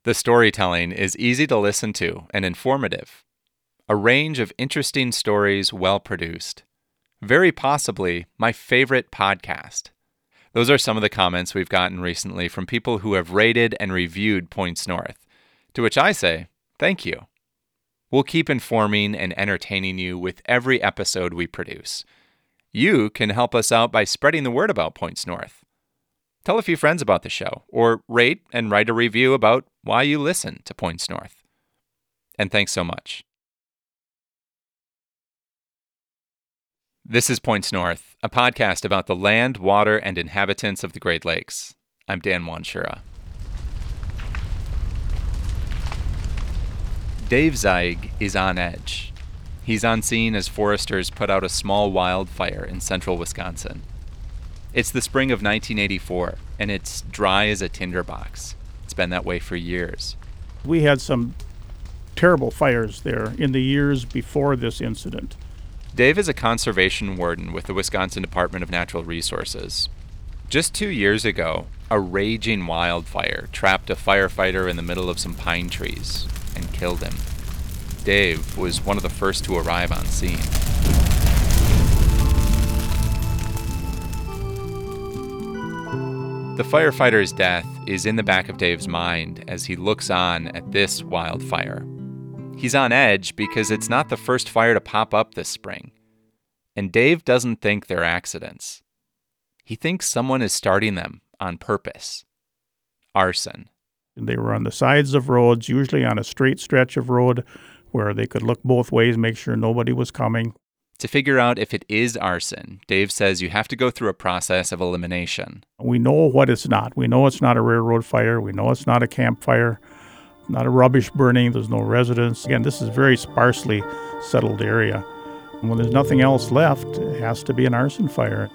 The storytelling is easy to listen to and informative. A range of interesting stories well produced. Very possibly my favorite podcast. Those are some of the comments we've gotten recently from people who have rated and reviewed Points North, to which I say, thank you. We'll keep informing and entertaining you with every episode we produce. You can help us out by spreading the word about Points North. Tell a few friends about the show, or rate and write a review about why you listen to Points North. And thanks so much. This is Points North, a podcast about the land, water, and inhabitants of the Great Lakes. I'm Dan Wanshura. Dave Zeig is on edge. He's on scene as foresters put out a small wildfire in central Wisconsin. It's the spring of 1984, and it's dry as a tinderbox. It's been that way for years. We had some terrible fires there in the years before this incident. Dave is a conservation warden with the Wisconsin Department of Natural Resources. Just 2 years ago, a raging wildfire trapped a firefighter in the middle of some pine trees and killed him. Dave was one of the first to arrive on scene. The firefighter's death is in the back of Dave's mind as he looks on at this wildfire. He's on edge because it's not the first fire to pop up this spring. And Dave doesn't think they're accidents. He thinks someone is starting them on purpose. Arson. They were on the sides of roads, usually on a straight stretch of road where they could look both ways, make sure nobody was coming. To figure out if it is arson, Dave says you have to go through a process of elimination. We know what it's not. We know it's not a railroad fire. We know it's not a campfire. Not a rubbish burning, there's no residents. Again, this is a very sparsely settled area. When there's nothing else left, it has to be an arson fire.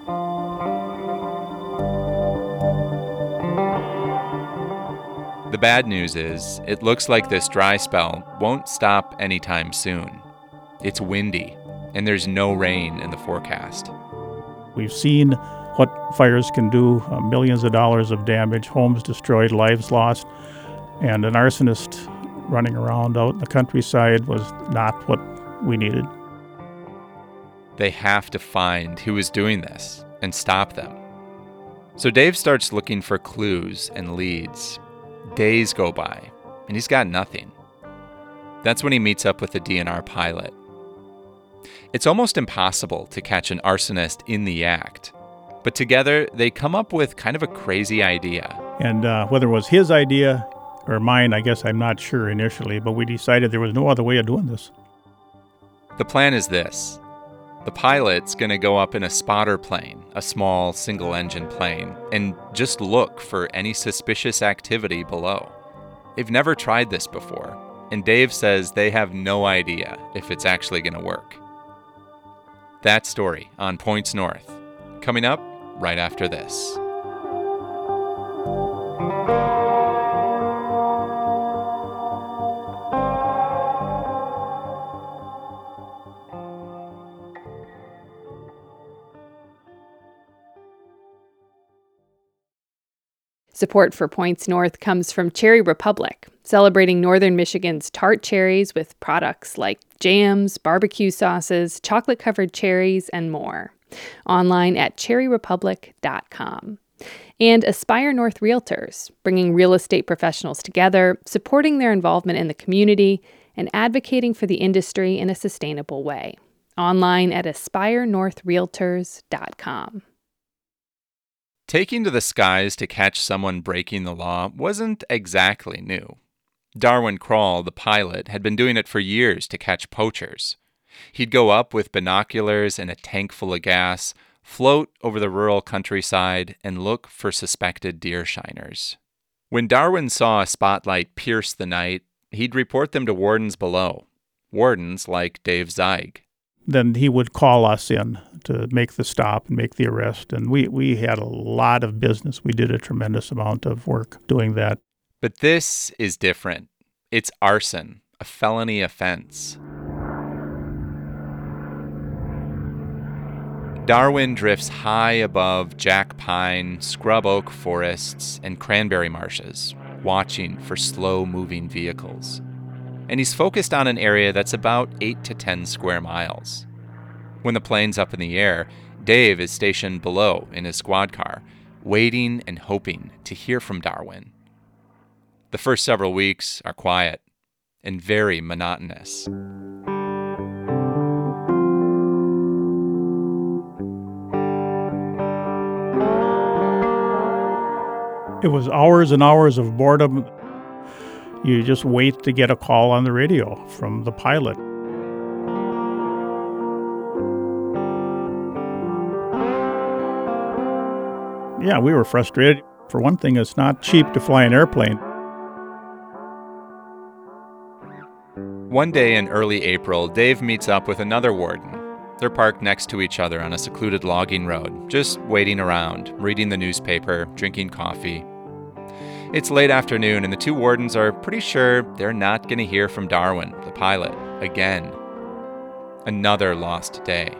The bad news is, it looks like this dry spell won't stop anytime soon. It's windy, and there's no rain in the forecast. We've seen what fires can do, millions of dollars of damage, homes destroyed, lives lost. And an arsonist running around out in the countryside was not what we needed. They have to find who is doing this and stop them. So Dave starts looking for clues and leads. Days go by, and he's got nothing. That's when he meets up with the DNR pilot. It's almost impossible to catch an arsonist in the act, but together they come up with kind of a crazy idea. And whether it was his idea or mine, I guess I'm not sure initially, but we decided there was no other way of doing this. The plan is this. The pilot's going to go up in a spotter plane, a small single-engine plane, and just look for any suspicious activity below. They've never tried this before, and Dave says they have no idea if it's actually going to work. That story on Points North, coming up right after this. Support for Points North comes from Cherry Republic, celebrating northern Michigan's tart cherries with products like jams, barbecue sauces, chocolate-covered cherries, and more. Online at cherryrepublic.com. And Aspire North Realtors, bringing real estate professionals together, supporting their involvement in the community, and advocating for the industry in a sustainable way. Online at aspirenorthrealtors.com. Taking to the skies to catch someone breaking the law wasn't exactly new. Darwin Krall, the pilot, had been doing it for years to catch poachers. He'd go up with binoculars and a tank full of gas, float over the rural countryside, and look for suspected deer shiners. When Darwin saw a spotlight pierce the night, he'd report them to wardens below. Wardens like Dave Zeig. Then he would call us in to make the stop and make the arrest. And we had a lot of business. We did a tremendous amount of work doing that. But this is different. It's arson, a felony offense. Darwin drifts high above jack pine, scrub oak forests, and cranberry marshes, watching for slow-moving vehicles. And he's focused on an area that's about 8 to 10 square miles. When the plane's up in the air, Dave is stationed below in his squad car, waiting and hoping to hear from Darwin. The first several weeks are quiet and very monotonous. It was hours and hours of boredom. You just wait to get a call on the radio from the pilot. Yeah, we were frustrated. For one thing, it's not cheap to fly an airplane. One day in early April, Dave meets up with another warden. They're parked next to each other on a secluded logging road, just waiting around, reading the newspaper, drinking coffee. It's late afternoon, and the two wardens are pretty sure they're not going to hear from Darwin, the pilot, again. Another lost day.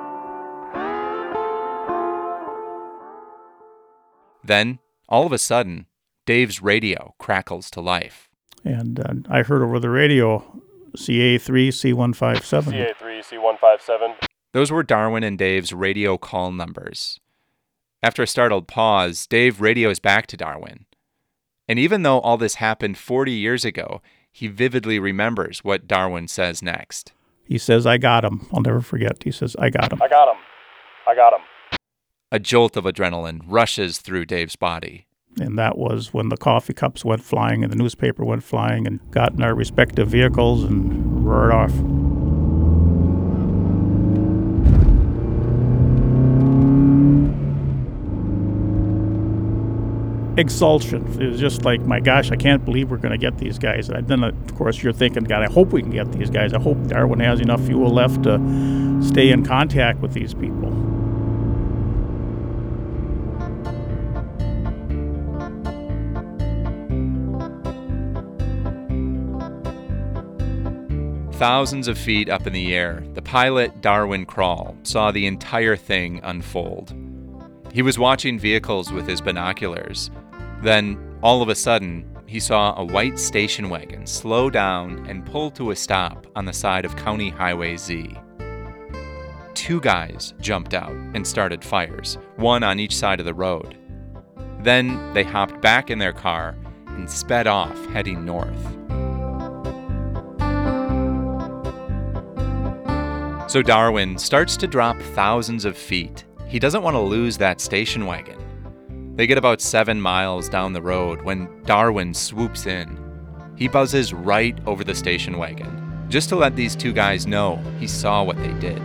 Then, all of a sudden, Dave's radio crackles to life. And I heard over the radio, CA3, C157. CA3, C157. Those were Darwin and Dave's radio call numbers. After a startled pause, Dave radios back to Darwin. And even though all this happened 40 years ago, he vividly remembers what Darwin says next. He says, I got him. I'll never forget. He says, I got him. I got him. I got him. A jolt of adrenaline rushes through Dave's body. And that was when the coffee cups went flying and the newspaper went flying and got in our respective vehicles and roared off. Expulsion. It was just like, my gosh, I can't believe we're going to get these guys. And then, of course, you're thinking, God, I hope we can get these guys. I hope Darwin has enough fuel left to stay in contact with these people. Thousands of feet up in the air, the pilot Darwin Krall saw the entire thing unfold. He was watching vehicles with his binoculars. Then, all of a sudden, he saw a white station wagon slow down and pull to a stop on the side of County Highway Z. Two guys jumped out and started fires, one on each side of the road. Then they hopped back in their car and sped off, heading north. So Darwin starts to drop thousands of feet. He doesn't want to lose that station wagon. They get about 7 miles down the road when Darwin swoops in. He buzzes right over the station wagon, just to let these two guys know he saw what they did.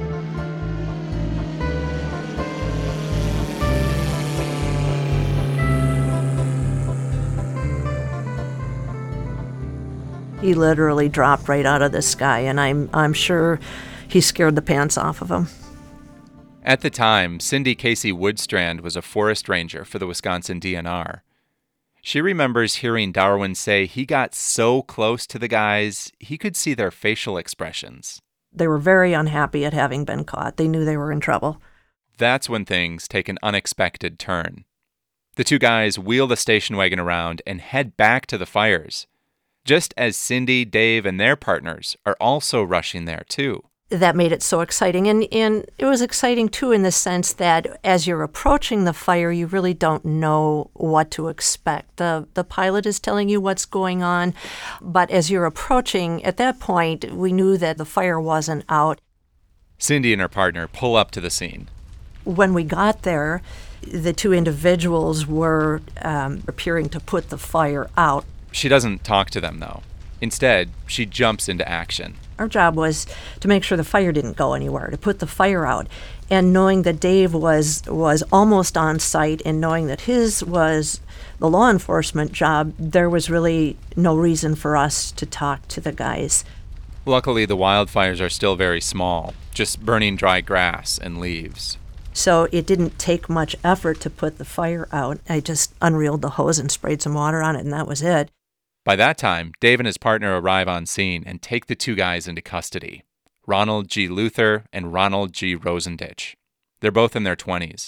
He literally dropped right out of the sky, and I'm sure he scared the pants off of him. At the time, Cindy Casey Woodstrand was a forest ranger for the Wisconsin DNR. She remembers hearing Darwin say he got so close to the guys, he could see their facial expressions. They were very unhappy at having been caught. They knew they were in trouble. That's when things take an unexpected turn. The two guys wheel the station wagon around and head back to the fires, just as Cindy, Dave, and their partners are also rushing there too. That made it so exciting. And it was exciting, too, in the sense that as you're approaching the fire, you really don't know what to expect. The pilot is telling you what's going on. But as you're approaching, at that point, we knew that the fire wasn't out. Cindy and her partner pull up to the scene. When we got there, the two individuals were appearing to put the fire out. She doesn't talk to them, though. Instead, she jumps into action. Our job was to make sure the fire didn't go anywhere, to put the fire out. And knowing that Dave was almost on site and knowing that his was the law enforcement job, there was really no reason for us to talk to the guys. Luckily, the wildfires are still very small, just burning dry grass and leaves. So it didn't take much effort to put the fire out. I just unreeled the hose and sprayed some water on it, and that was it. By that time, Dave and his partner arrive on scene and take the two guys into custody, Ronald G. Luther and Ronald G. Rosendich. They're both in their 20s.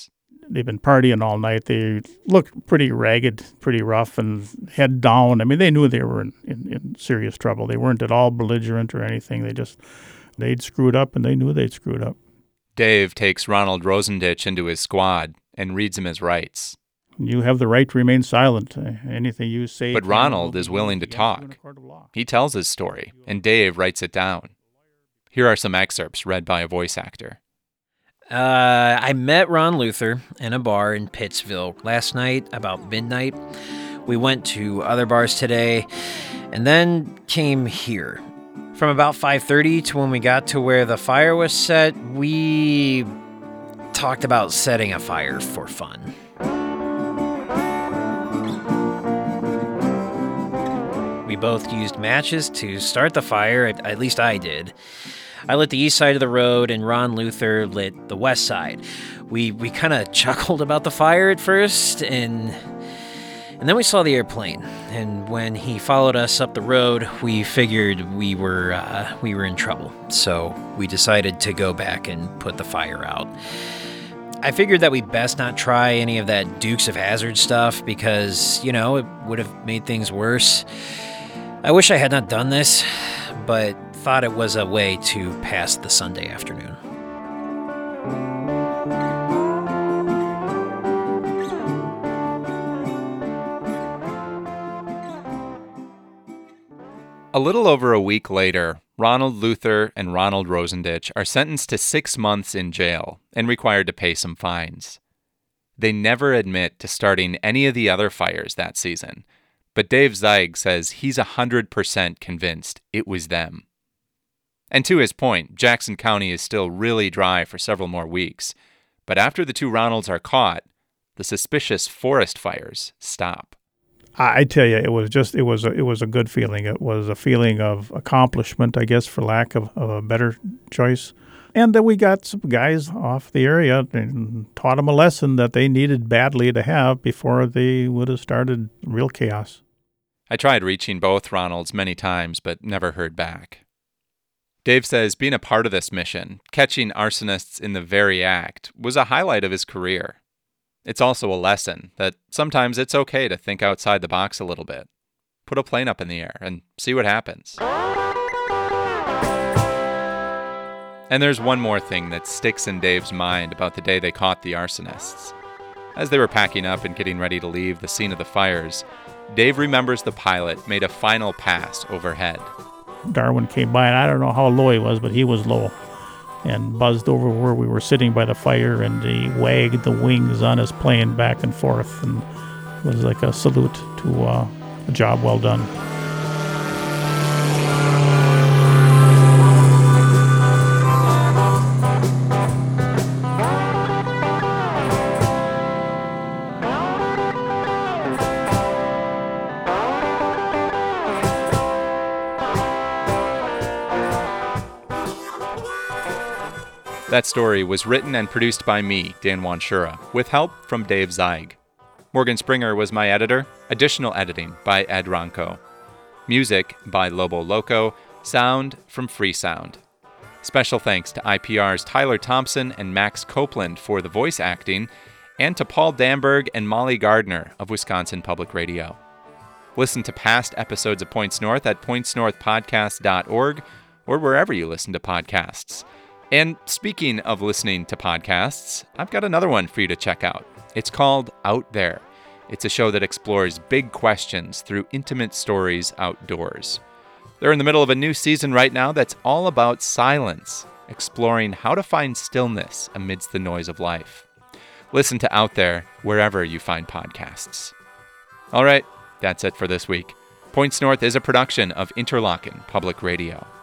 They've been partying all night. They looked pretty ragged, pretty rough, and head down. I mean, they knew they were in serious trouble. They weren't at all belligerent or anything. They'd screwed up, and they knew they'd screwed up. Dave takes Ronald Rosendich into his squad and reads him his rights. You have the right to remain silent. Anything you say... But Ronald is willing to talk. He tells his story, and Dave writes it down. Here are some excerpts read by a voice actor. I met Ron Luther in a bar in Pittsville last night about midnight. We went to other bars today, and then came here. From about 5:30 to when we got to where the fire was set, we talked about setting a fire for fun. We both used matches to start the fire, at least I did. I lit the east side of the road, and Ron Luther lit the west side. We kind of chuckled about the fire at first, and then we saw the airplane. And when he followed us up the road, we figured we were in trouble. So we decided to go back and put the fire out. I figured that we best not try any of that Dukes of Hazzard stuff because, it would have made things worse. I wish I had not done this, but thought it was a way to pass the Sunday afternoon. A little over a week later, Ronald Luther and Ronald Rosendich are sentenced to 6 months in jail and required to pay some fines. They never admit to starting any of the other fires that season, but Dave Zeig says he's 100% convinced it was them. And to his point, Jackson County is still really dry for several more weeks, but after the two Ronalds are caught, the suspicious forest fires stop. I tell you, it was a good feeling. It was a feeling of accomplishment, I guess, for lack of a better choice. And then we got some guys off the area and taught them a lesson that they needed badly to have before they would have started real chaos. I tried reaching both Ronalds many times, but never heard back. Dave says being a part of this mission, catching arsonists in the very act, was a highlight of his career. It's also a lesson that sometimes it's okay to think outside the box a little bit. Put a plane up in the air and see what happens. And there's one more thing that sticks in Dave's mind about the day they caught the arsonists. As they were packing up and getting ready to leave the scene of the fires, Dave remembers the pilot made a final pass overhead. Darwin came by, and I don't know how low he was, but he was low, and buzzed over where we were sitting by the fire, and he wagged the wings on his plane back and forth, and it was like a salute to a job well done. That story was written and produced by me, Dan Wanshura, with help from Dave Zeig. Morgan Springer was my editor. Additional editing by Ed Ronco. Music by Lobo Loco. Sound from Freesound. Special thanks to IPR's Tyler Thompson and Max Copeland for the voice acting, and to Paul Damberg and Molly Gardner of Wisconsin Public Radio. Listen to past episodes of Points North at pointsnorthpodcast.org or wherever you listen to podcasts. And speaking of listening to podcasts, I've got another one for you to check out. It's called Out There. It's a show that explores big questions through intimate stories outdoors. They're in the middle of a new season right now that's all about silence, exploring how to find stillness amidst the noise of life. Listen to Out There wherever you find podcasts. All right, that's it for this week. Points North is a production of Interlochen Public Radio.